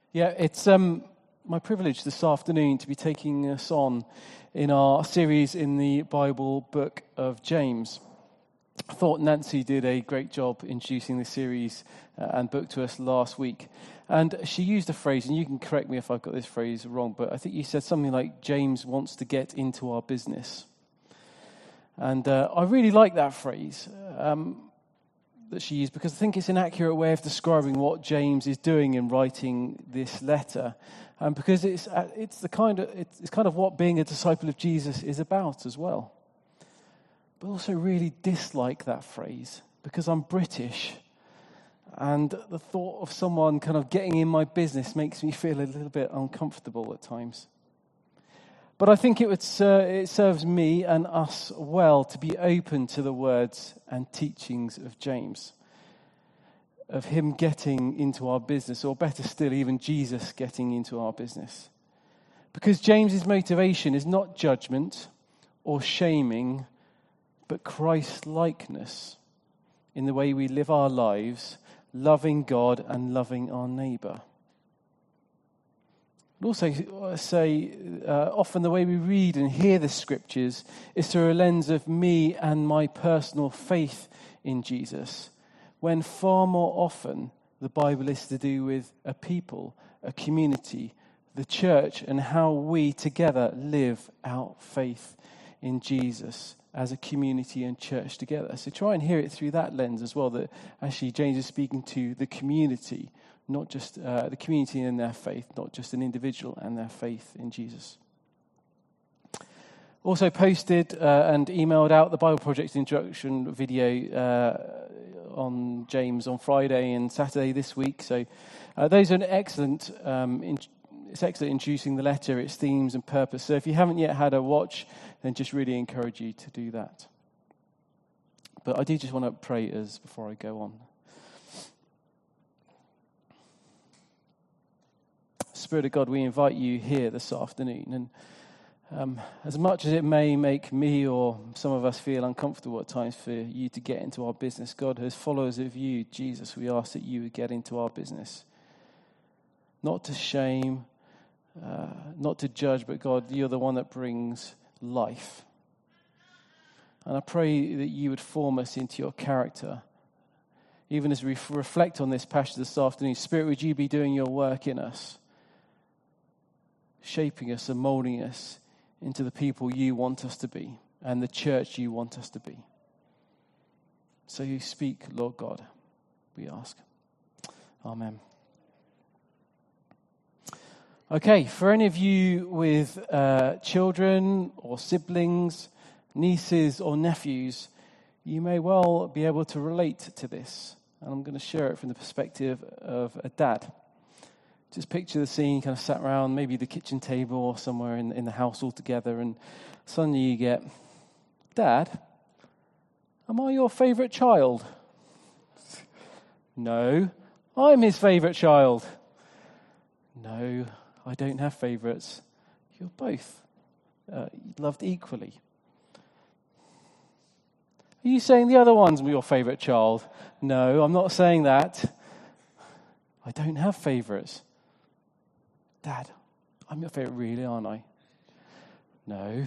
Yeah, it's my privilege this afternoon to be taking us on in our series in the Bible book of James. I thought Nancy did a great job introducing this series and book to us last week. And she used a phrase, and you can correct me if I've got this phrase wrong, but I think you said something like, James wants to get into our business. And I really like that phrase that she used, because I think it's an accurate way of describing what James is doing in writing this letter, because it's kind of what being a disciple of Jesus is about as well. But also really dislike that phrase because I'm British, and the thought of someone kind of getting in my business makes me feel a little bit uncomfortable at times. But I think it serves me and us well to be open to the words and teachings of James, of him getting into our business, or better still, even Jesus getting into our business. Because James's motivation is not judgment or shaming, but Christ-likeness in the way we live our lives, loving God and loving our neighbour. I'd also say often the way we read and hear the scriptures is through a lens of me and my personal faith in Jesus, when far more often the Bible is to do with a people, a community, the church, and how we together live out faith in Jesus as a community and church together. So try and hear it through that lens as well, that actually James is speaking to the community, not just the community and their faith, not just an individual and their faith in Jesus. Also posted and emailed out the Bible Project introduction video on James on Friday and Saturday this week. So those are excellent. It's excellent introducing the letter, its themes and purpose. So if you haven't yet had a watch, then just really encourage you to do that. But I do just want to pray before I go on. Spirit of God, we invite you here this afternoon. And as much as it may make me or some of us feel uncomfortable at times for you to get into our business, God, as followers of you, Jesus, we ask that you would get into our business. Not to shame, not to judge, but God, you're the one that brings life. And I pray that you would form us into your character. Even as we reflect on this passage this afternoon, Spirit, would you be doing your work in us, shaping us and molding us into the people you want us to be and the church you want us to be. So you speak, Lord God, we ask. Amen. Okay, for any of you with children or siblings, nieces or nephews, you may well be able to relate to this. And I'm going to share it from the perspective of a dad. Just picture the scene, kind of sat around maybe the kitchen table or somewhere in the house all together, and suddenly you get, Dad, am I your favourite child? No, I'm his favourite child. No, I don't have favourites. You're both loved equally. Are you saying the other one's your favourite child? No, I'm not saying that. I don't have favourites. Dad, I'm your favourite really, aren't I? No,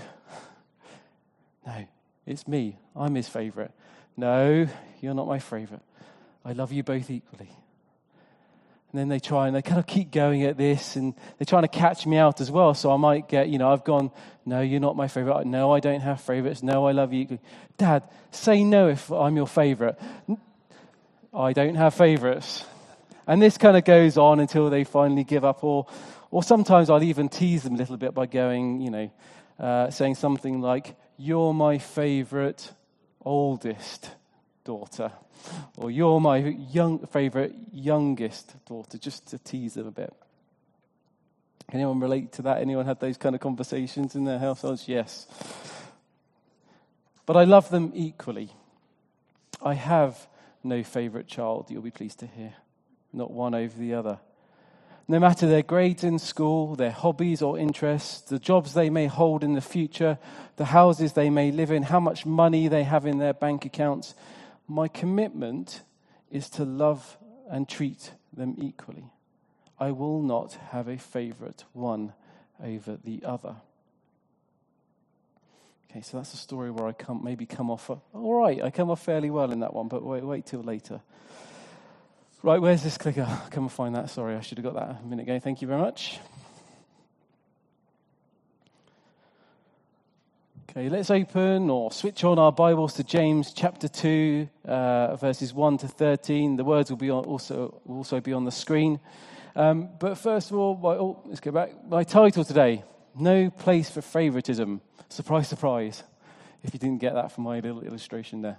it's me. I'm his favourite. No, you're not my favourite. I love you both equally. And then they kind of keep going at this, and they're trying to catch me out as well. So I might get, I've gone, no, you're not my favourite. No, I don't have favourites. No, I love you equally. Dad, say no if I'm your favourite. I don't have favourites. And this kind of goes on until they finally give up, or sometimes I'll even tease them a little bit by going, saying something like, you're my favourite oldest daughter, or you're my favourite youngest daughter, just to tease them a bit. Anyone relate to that? Anyone had those kind of conversations in their households? Yes. But I love them equally. I have no favourite child, you'll be pleased to hear. Not one over the other. No matter their grades in school, their hobbies or interests, the jobs they may hold in the future, the houses they may live in, how much money they have in their bank accounts, my commitment is to love and treat them equally. I will not have a favorite one over the other. Okay, so that's a story where I come off. All right, I come off fairly well in that one, but wait till later. Right, where's this clicker? Come and find that. Sorry, I should have got that a minute ago. Thank you very much. Okay, let's open or switch on our Bibles to James chapter 2, verses 1 to 13. The words will be also be on the screen. But first of all, let's go back. My title today, No Place for Favoritism. Surprise, surprise, if you didn't get that from my little illustration there.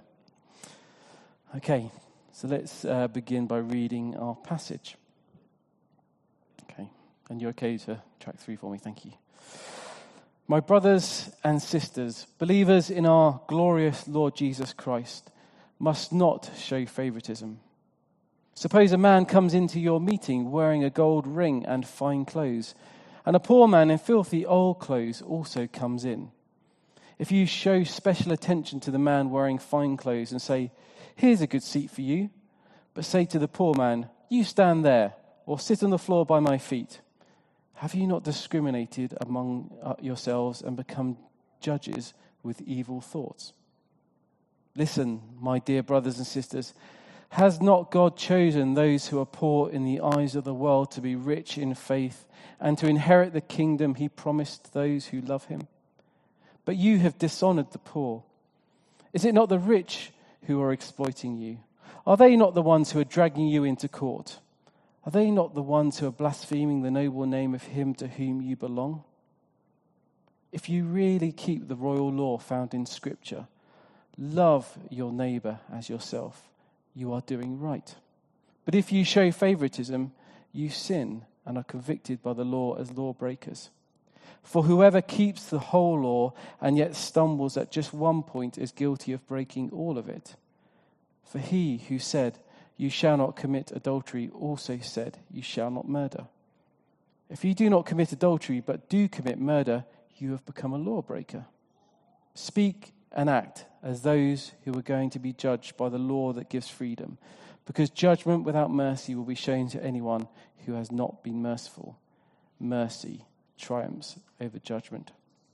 Okay, so let's begin by reading our passage. Okay, and you're okay to track through for me, thank you. My brothers and sisters, believers in our glorious Lord Jesus Christ, must not show favoritism. Suppose a man comes into your meeting wearing a gold ring and fine clothes, and a poor man in filthy old clothes also comes in. If you show special attention to the man wearing fine clothes and say, "Here's a good seat for you," but say to the poor man, "You stand there," or "Sit on the floor by my feet," have you not discriminated among yourselves and become judges with evil thoughts? Listen, my dear brothers and sisters, has not God chosen those who are poor in the eyes of the world to be rich in faith and to inherit the kingdom he promised those who love him? But you have dishonored the poor. Is it not the rich who are exploiting you? Are they not the ones who are dragging you into court? Are they not the ones who are blaspheming the noble name of him to whom you belong? If you really keep the royal law found in Scripture, love your neighbor as yourself, you are doing right. But if you show favoritism, you sin and are convicted by the law as lawbreakers. For whoever keeps the whole law and yet stumbles at just one point is guilty of breaking all of it. For he who said, "You shall not commit adultery," also said, "You shall not murder." If you do not commit adultery but do commit murder, you have become a lawbreaker. Speak and act as those who are going to be judged by the law that gives freedom, because judgment without mercy will be shown to anyone who has not been merciful. Mercy triumphs over judgment.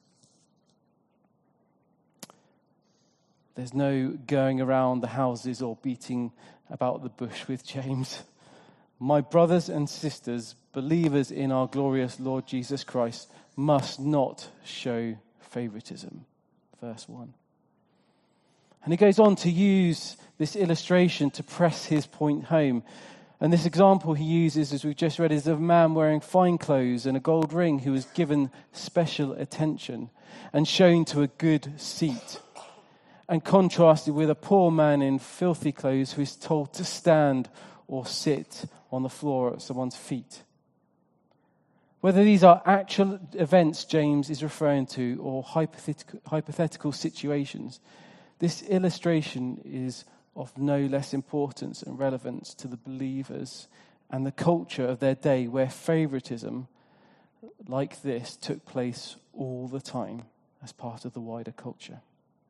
There's no going around the houses or beating about the bush with James. My brothers and sisters, believers in our glorious Lord Jesus Christ, must not show favoritism. Verse 1. And he goes on to use this illustration to press his point home. And this example he uses, as we've just read, is of a man wearing fine clothes and a gold ring who was given special attention and shown to a good seat, and contrasted with a poor man in filthy clothes who is told to stand or sit on the floor at someone's feet. Whether these are actual events James is referring to or hypothetical situations, this illustration is of no less importance and relevance to the believers and the culture of their day, where favoritism like this took place all the time as part of the wider culture.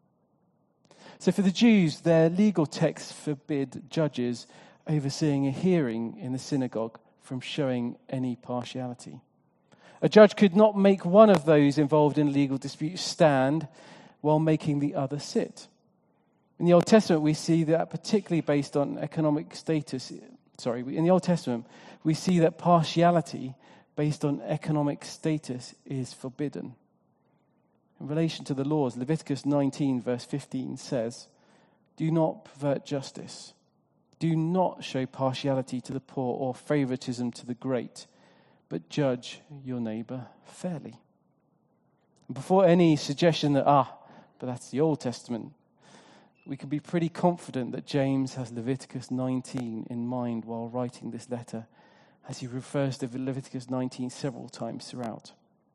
So for the Jews, their legal texts forbid judges overseeing a hearing in the synagogue from showing any partiality. A judge could not make one of those involved in a legal dispute stand while making the other sit. In the Old Testament, we see that particularly based on economic status. In the Old Testament, we see that partiality based on economic status is forbidden. In relation to the laws, Leviticus 19, verse 15 says, "Do not pervert justice. Do not show partiality to the poor or favoritism to the great, but judge your neighbor fairly." And before any suggestion that, but that's the Old Testament, we can be pretty confident that James has Leviticus 19 in mind while writing this letter, as he refers to Leviticus 19 several times throughout.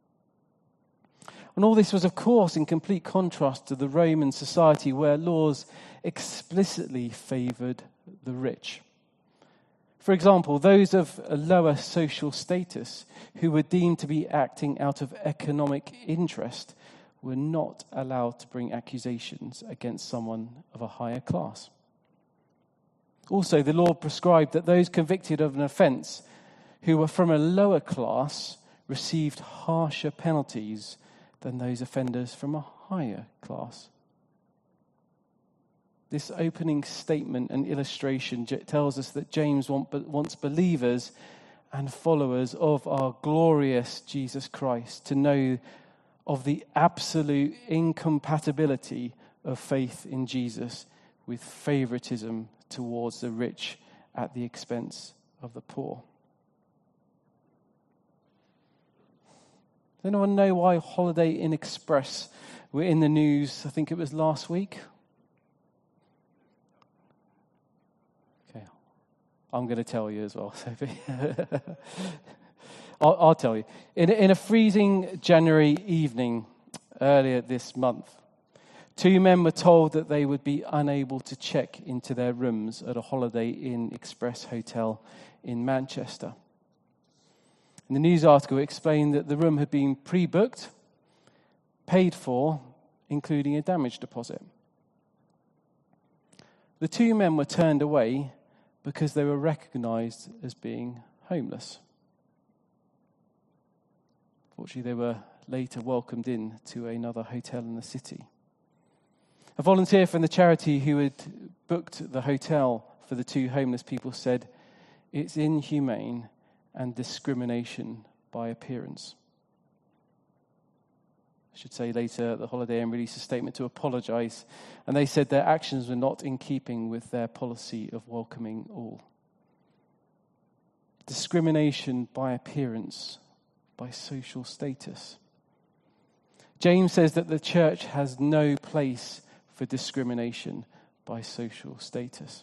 And all this was, of course, in complete contrast to the Roman society where laws explicitly favored the rich. For example, those of a lower social status who were deemed to be acting out of economic interest were not allowed to bring accusations against someone of a higher class. Also, the law prescribed that those convicted of an offence who were from a lower class received harsher penalties than those offenders from a higher class. This opening statement and illustration tells us that James wants believers and followers of our glorious Jesus Christ to know of the absolute incompatibility of faith in Jesus with favoritism towards the rich at the expense of the poor. Does anyone know why Holiday Inn Express were in the news? I think it was last week. Okay, I'm going to tell you as well, Sophie. I'll tell you. In a freezing January evening earlier this month, 2 men were told that they would be unable to check into their rooms at a Holiday Inn Express hotel in Manchester. And the news article explained that the room had been pre-booked, paid for, including a damage deposit. The 2 men were turned away because they were recognized as being homeless. Fortunately, they were later welcomed in to another hotel in the city. A volunteer from the charity who had booked the hotel for the 2 homeless people said, "It's inhumane and discrimination by appearance." I should say later, the Holiday Inn released a statement to apologize, and they said their actions were not in keeping with their policy of welcoming all. Discrimination by appearance, by social status. James says that the church has no place for discrimination by social status.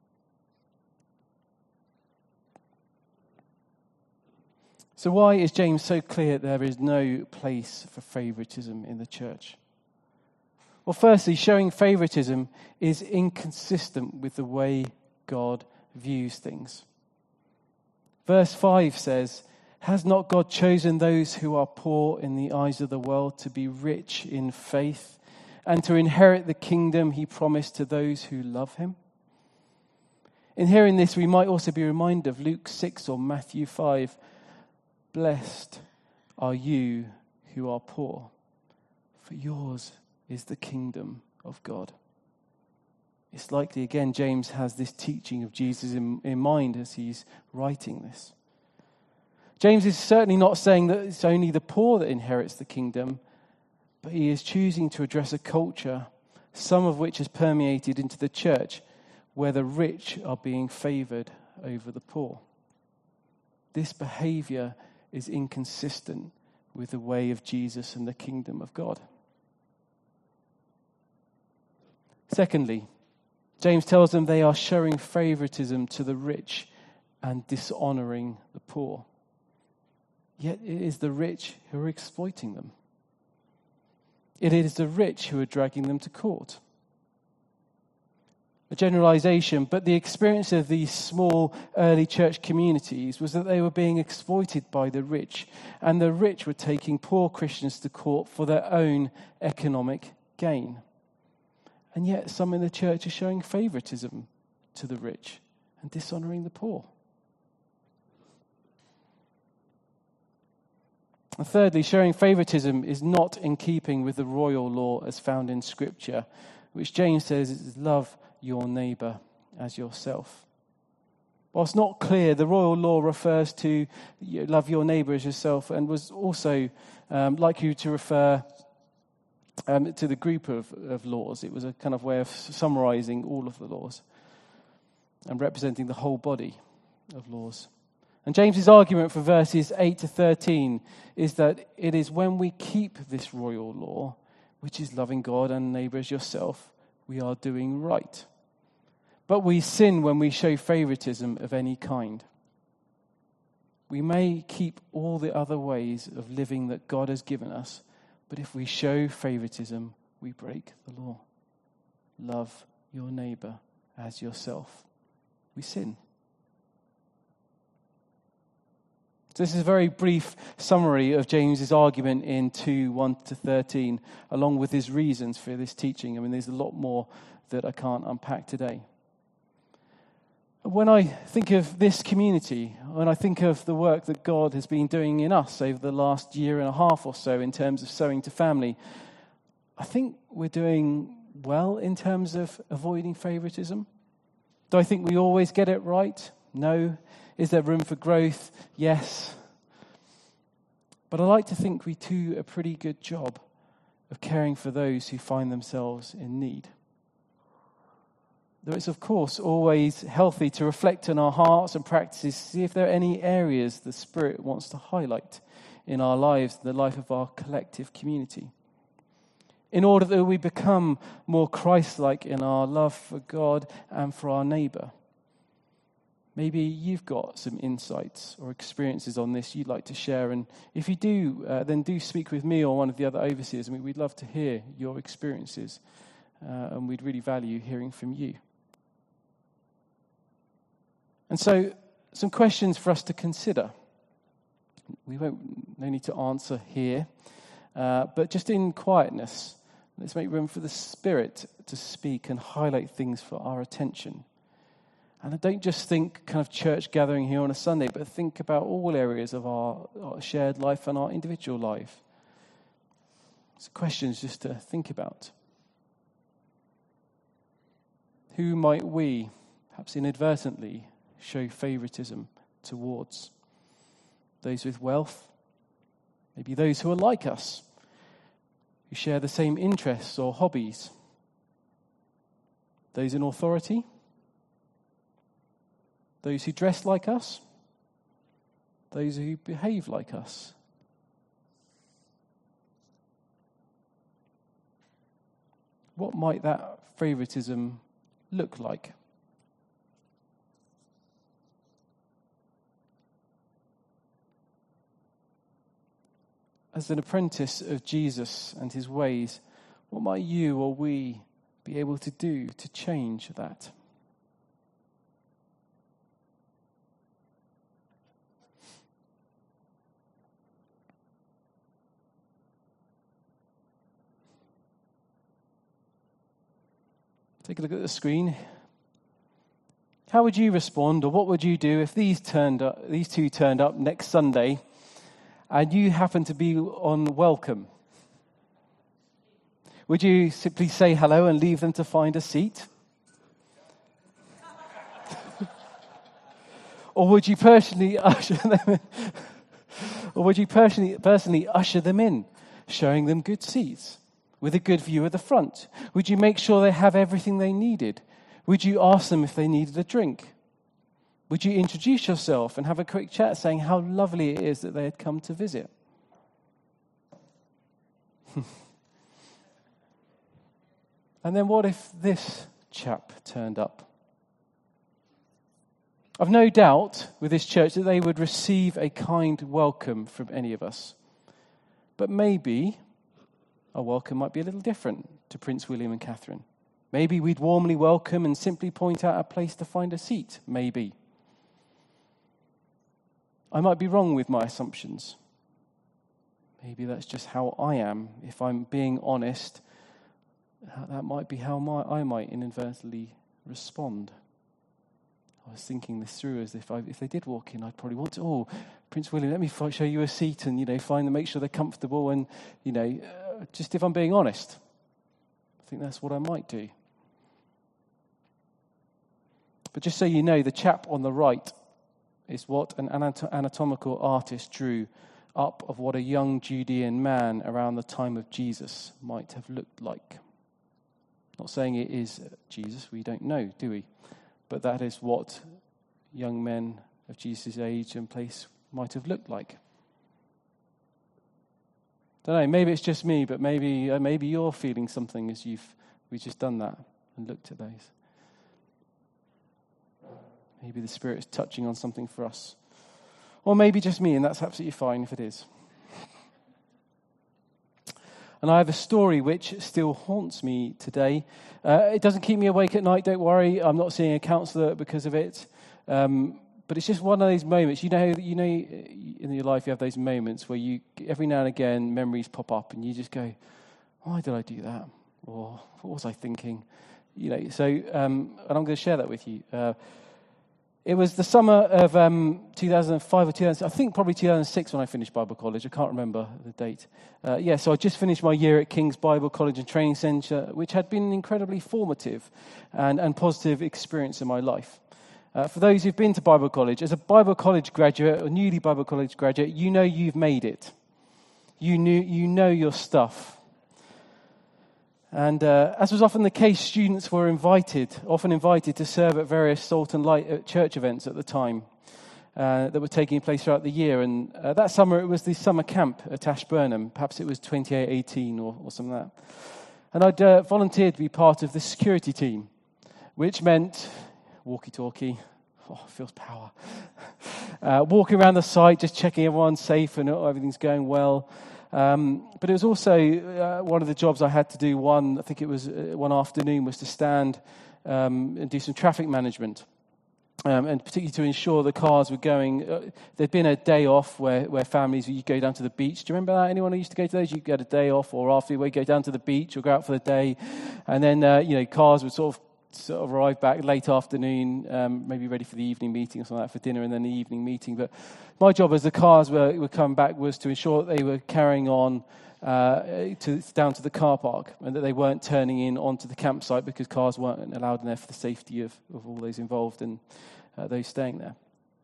So why is James so clear there is no place for favoritism in the church? Well, firstly, showing favoritism is inconsistent with the way God views things. Verse 5 says, "Has not God chosen those who are poor in the eyes of the world to be rich in faith and to inherit the kingdom he promised to those who love him?" In hearing this, we might also be reminded of Luke 6 or Matthew 5. "Blessed are you who are poor, for yours is the kingdom of God." It's likely, again, James has this teaching of Jesus in mind as he's writing this. James is certainly not saying that it's only the poor that inherits the kingdom, but he is choosing to address a culture, some of which has permeated into the church, where the rich are being favored over the poor. This behavior is inconsistent with the way of Jesus and the kingdom of God. Secondly, James tells them they are showing favoritism to the rich and dishonoring the poor. Yet it is the rich who are exploiting them. It is the rich who are dragging them to court. A generalization, but the experience of these small early church communities was that they were being exploited by the rich, and the rich were taking poor Christians to court for their own economic gain. And yet some in the church are showing favoritism to the rich and dishonoring the poor. And thirdly, showing favoritism is not in keeping with the royal law as found in Scripture, which James says is love your neighbour as yourself. Whilst not clear, the royal law refers to love your neighbour as yourself, and was also likely to refer to the group of laws. It was a kind of way of summarising all of the laws and representing the whole body of laws. And James's argument for verses 8 to 13 is that it is when we keep this royal law, which is loving God and neighbour as yourself, we are doing right. But we sin when we show favoritism of any kind. We may keep all the other ways of living that God has given us, but if we show favoritism, we break the law. Love your neighbour as yourself. We sin. So this is a very brief summary of James's argument in 2:1 to 13, along with his reasons for this teaching. I mean, there's a lot more that I can't unpack today. When I think of this community, when I think of the work that God has been doing in us over the last year and a half or so in terms of sowing to family, I think we're doing well in terms of avoiding favoritism. Do I think we always get it right? No. Is there room for growth? Yes. But I like to think we do a pretty good job of caring for those who find themselves in need. Though it's, of course, always healthy to reflect on our hearts and practices, see if there are any areas the Spirit wants to highlight in our lives, the life of our collective community, in order that we become more Christ-like in our love for God and for our neighbour. Maybe you've got some insights or experiences on this you'd like to share, and if you do, then do speak with me or one of the other overseers. I mean, we'd love to hear your experiences, and we'd really value hearing from you. And so, some questions for us to consider. No need to answer here, but just in quietness, let's make room for the Spirit to speak and highlight things for our attention. And I don't just think kind of church gathering here on a Sunday, but think about all areas of our shared life and our individual life. So questions just to think about. Who might we, perhaps inadvertently, show favoritism towards? Those with wealth? Maybe those who are like us, who share the same interests or hobbies? Those in authority? Those who dress like us? Those who behave like us? What might that favoritism look like? As an apprentice of Jesus and his ways, what might you or we be able to do to change that? Take a look at the screen. How would you respond, or what would you do if these two turned up next Sunday and you happen to be on welcome? Would you simply say hello and leave them to find a seat? Or would you personally usher them in? Or would you personally usher them in, showing them good seats with a good view of the front? Would you make sure they have everything they needed? Would you ask them if they needed a drink? Would you introduce yourself and have a quick chat saying how lovely it is that they had come to visit? And then what if this chap turned up? I've no doubt with this church that they would receive a kind welcome from any of us. But maybe our welcome might be a little different to Prince William and Catherine. Maybe we'd warmly welcome and simply point out a place to find a seat. Maybe. I might be wrong with my assumptions. Maybe that's just how I am. If I'm being honest, that might be how I might inadvertently respond. I was thinking this through as if they did walk in, I'd probably want to, Prince William, let me show you a seat and, find them, make sure they're comfortable and, just if I'm being honest, I think that's what I might do. But just so you know, the chap on the right is what an anatomical artist drew up of what a young Judean man around the time of Jesus might have looked like. Not saying it is Jesus, we don't know, do we? But that is what young men of Jesus' age and place might have looked like. Don't know, maybe it's just me, but maybe you're feeling something as we've just done that and looked at those. Maybe the Spirit is touching on something for us. Or maybe just me, and that's absolutely fine if it is. And I have a story which still haunts me today. It doesn't keep me awake at night, don't worry. I'm not seeing a counsellor because of it. But it's just one of those moments. You know, in your life you have those moments where every now and again, memories pop up and you just go, why did I do that? Or what was I thinking? And I'm going to share that with you. It was the summer of 2005 or 2006, I think probably 2006 when I finished Bible college. I can't remember the date. So I just finished my year at King's Bible College and Training Centre, which had been an incredibly formative and positive experience in my life. For those who've been to Bible college, as a Bible college graduate or newly Bible college graduate, you know you've made it. You know your stuff. And as was often the case, students were often invited to serve at various Salt and Light church events at the time that were taking place throughout the year. And that summer, it was the summer camp at Ashburnham. Perhaps it was 2818 or something like that. And I'd volunteered to be part of the security team, which meant walkie-talkie. Oh, it feels power. Walking around the site, just checking everyone's safe and everything's going well. But it was also one of the jobs I had to do. I think it was one afternoon, was to stand and do some traffic management, and particularly to ensure the cars were going. There'd been a day off where families, you go down to the beach. Do you remember that? Anyone who used to go to those? You get a day off, or after you go down to the beach or go out for the day, and then cars would sort of arrive back late afternoon, maybe ready for the evening meeting or something like that, for dinner and then the evening meeting. But my job as the cars were coming back was to ensure that they were carrying on down to the car park and that they weren't turning in onto the campsite because cars weren't allowed in there for the safety of all those involved and those staying there.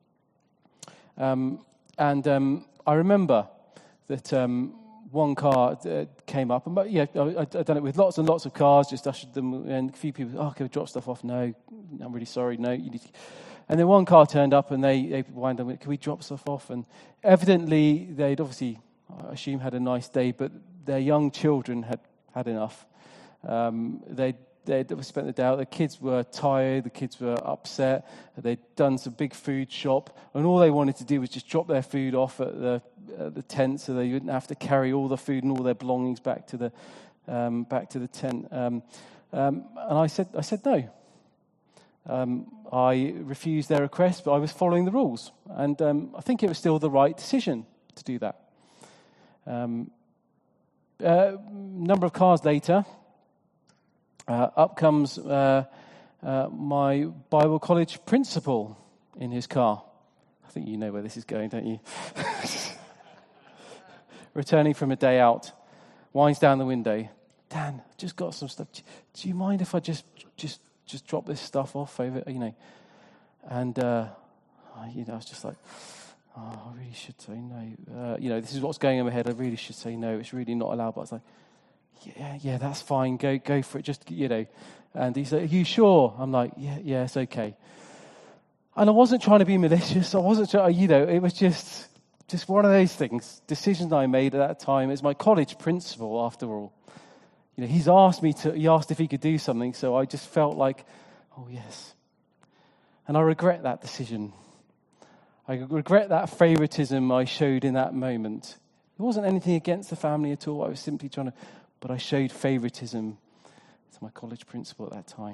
I remember that one car came up, and I'd done it with lots and lots of cars, just ushered them, and a few people, can we drop stuff off? No, I'm really sorry, no. You need to. And then one car turned up, and they wind up, can we drop stuff off? And evidently, they'd obviously, I assume, had a nice day, but their young children had enough. They'd spent the day out. The kids were tired. The kids were upset. They'd done some big food shop, and all they wanted to do was just drop their food off at the tent, so they wouldn't have to carry all the food and all their belongings back to the tent. And I said no. I refused their request, but I was following the rules, and I think it was still the right decision to do that. Number of cars later. Up comes my Bible college principal in his car. I think you know where this is going, don't you? Returning from a day out, winds down the window. Dan, I just got some stuff. Do you mind if I just drop this stuff off over, And I was just like, I really should say no. This is what's going on in my head. I really should say no. It's really not allowed. But I was like, yeah, that's fine. Go for it. Just, And he said, are you sure? I'm like, yeah, it's okay. And I wasn't trying to be malicious. I wasn't trying, it was just one of those things, decisions I made at that time. It's my college principal, after all. He asked if he could do something, so I just felt like, oh, yes. And I regret that decision. I regret that favoritism I showed in that moment. It wasn't anything against the family at all. I was simply but I showed favoritism to my college principal at that time.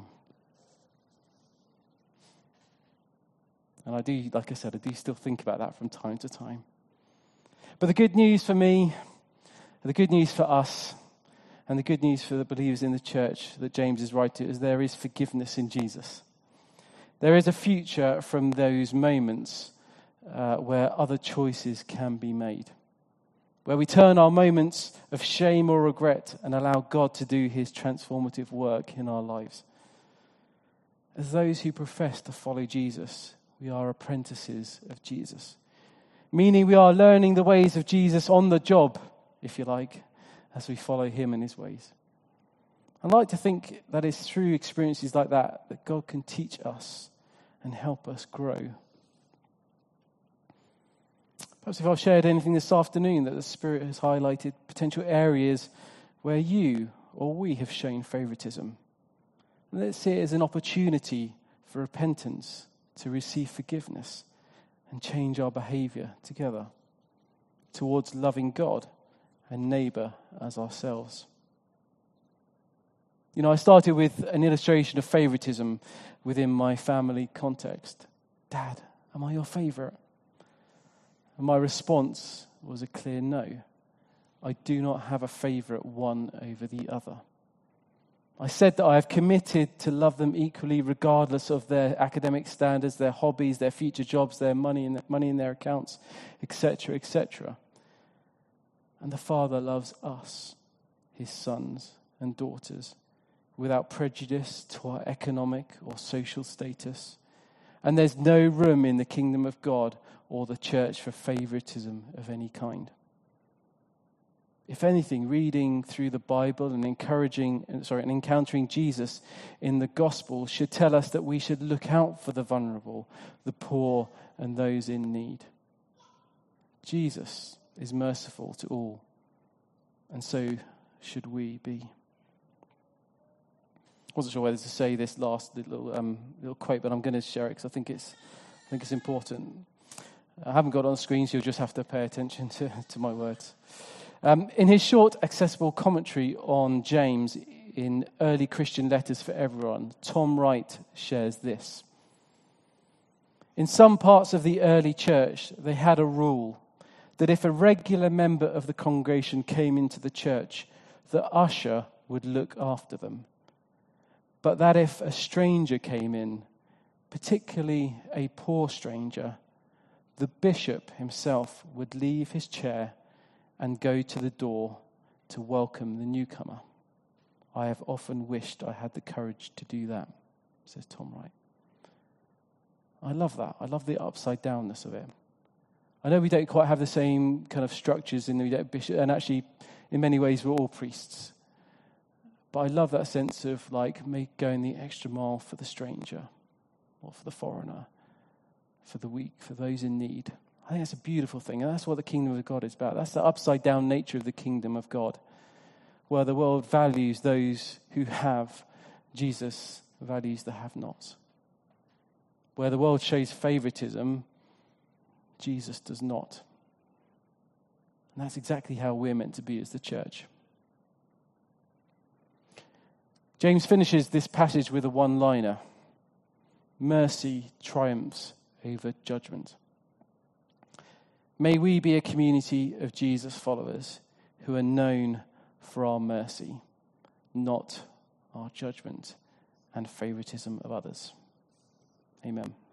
And I do, like I said, I do still think about that from time to time. But the good news for me, the good news for us, and the good news for the believers in the church that James is writing is there is forgiveness in Jesus. There is a future from those moments where other choices can be made, where we turn our moments of shame or regret and allow God to do his transformative work in our lives. As those who profess to follow Jesus, we are apprentices of Jesus, meaning we are learning the ways of Jesus on the job, if you like, as we follow him and his ways. I'd like to think that it's through experiences like that God can teach us and help us grow. Perhaps if I've shared anything this afternoon that the Spirit has highlighted potential areas where you or we have shown favoritism. Let's see it as an opportunity for repentance, to receive forgiveness and change our behavior together towards loving God and neighbor as ourselves. I started with an illustration of favoritism within my family context. Dad, am I your favorite? And my response was a clear no. I do not have a favorite one over the other. I said that I have committed to love them equally regardless of their academic standards, their hobbies, their future jobs, their money in their accounts, etc., etc. And the Father loves us, his sons and daughters, without prejudice to our economic or social status. And there's no room in the kingdom of God or the church for favoritism of any kind. If anything, reading through the Bible and encountering Jesus in the gospel should tell us that we should look out for the vulnerable, the poor, and those in need. Jesus is merciful to all, and so should we be. I wasn't sure whether to say this last little quote, but I'm going to share it because I think it's important. I haven't got it on the screen, so you'll just have to pay attention to my words. In his short, accessible commentary on James in Early Christian Letters for Everyone, Tom Wright shares this. In some parts of the early church, they had a rule that if a regular member of the congregation came into the church, the usher would look after them. But that if a stranger came in, particularly a poor stranger, the bishop himself would leave his chair and go to the door to welcome the newcomer. I have often wished I had the courage to do that, says Tom Wright. I love that. I love the upside downness of it. I know we don't quite have the same kind of structures in the bishop, and actually, in many ways, we're all priests. But I love that sense of going the extra mile for the stranger, or for the foreigner, for the weak, for those in need. I think that's a beautiful thing, and that's what the kingdom of God is about. That's the upside-down nature of the kingdom of God, where the world values those who have, Jesus values the have-nots. Where the world shows favoritism, Jesus does not. And that's exactly how we're meant to be as the church. James finishes this passage with a one-liner. Mercy triumphs over judgment. May we be a community of Jesus followers who are known for our mercy, not our judgment and favoritism of others. Amen.